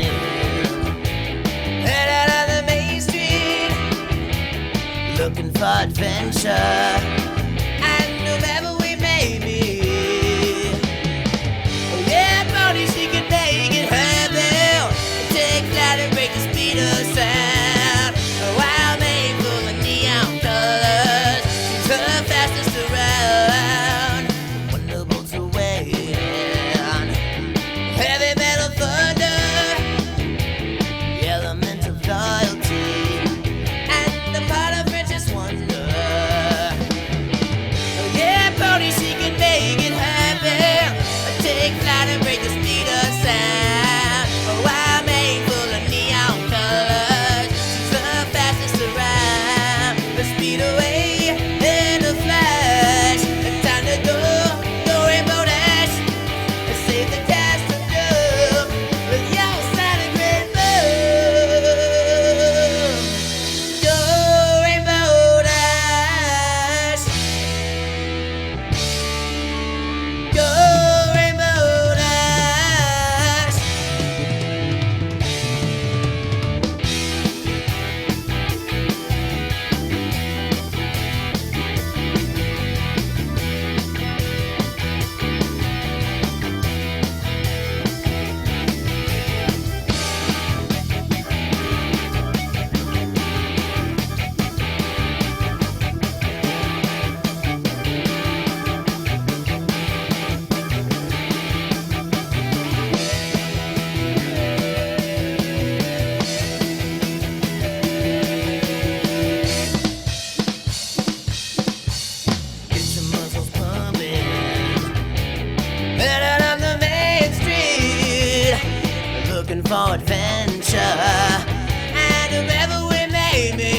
Head out on the main street, looking for adventure. And whoever we may meet, oh yeah, Brody, she can make it happen. Take flight and break the speed of sound. A wild maid full of neon colors, she's the fastest around. Wonderbolts away, heavy metal thunder, the element of loyalty, and the part of French's wonder. Oh yeah, Brody, she can make it happen. Take flight and break the speed of sound. A wild maid full of neon colors, she's the fastest around. The speed away in a flash, time to go Rainbow Dash, and save the cast of doom with your sonic rainbow. Go Rainbow Dash, go Rainbow Dash. Get your muscles pumping, head out on the main street, looking for adventure. And whoever we may meet,